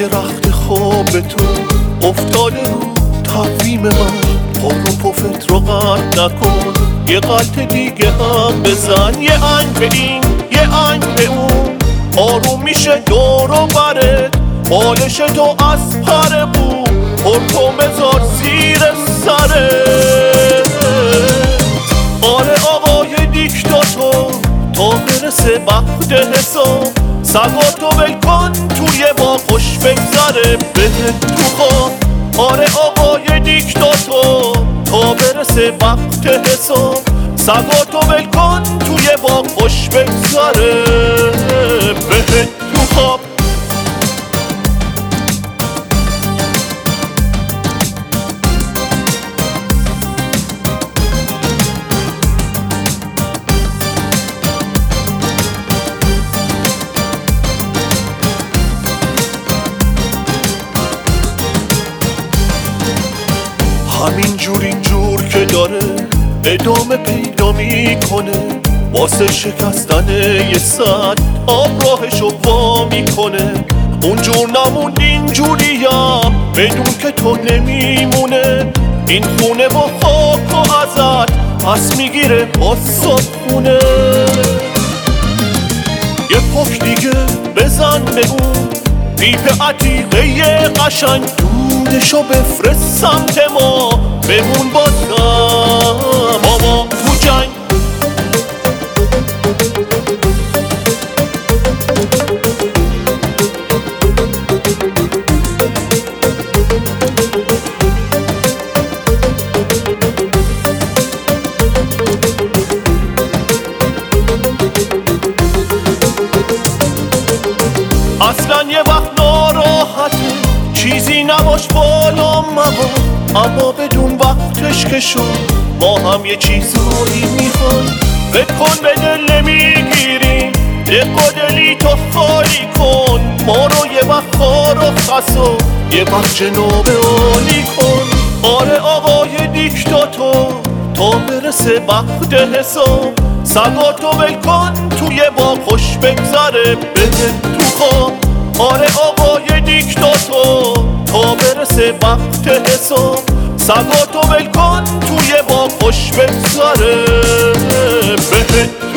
که رخت خواب تو افتاده رو تقویم من، پر و پفت رو قطع نکن، یه غلط دیگه هم بزن، یه آهنگ به این یه آهنگ به اون، آروم میشه دور و برت، بالش تو از پر بود، پرکن بذار زیر سرت. آره آقای دیکتاتور، تا برسه وقت حساب، سگاتو ول کن توی با خوش بگذره بهت تو خواب. آره آقای دیکتاتور، تا برسه وقت حساب، سگاتو ول کن توی با خوش بگذره بهت تو خواب. همینجور اینجور که داره ادامه پیدا میکنه، واسه شکستن یه سد آب راهشو وا میکنه. اونجور نموند اینجوریم بدون که تو نمیمونه، این خونه با خاک و ازت پس میگیره با صبحونه. یه پک دیگه بزن به اون دیپ عتیقه قشنگ، دودشو بفرست سمت ما بمون بازم بابا تو جنگ. اصلا یه وقت ناراحته، چیزی نباش بالا مبا، اما بدون وقتش که شد ما هم یه چیزایی میخوایم. فکر کن به دل نمیگیریم، دق و دلی تو خالی کن، ما رو یه وقت خار و خسا، یه وقت جناب عالی کن. آره آقای دیکتاتور، تا برسه وقت حساب، سگاتو ول کن توی با خوش بگذره بهت تو خواب. آره آقای دیکتاتور، تا برسه وقت حساب، سگاتو ول کن توی با خوش بگذره بهت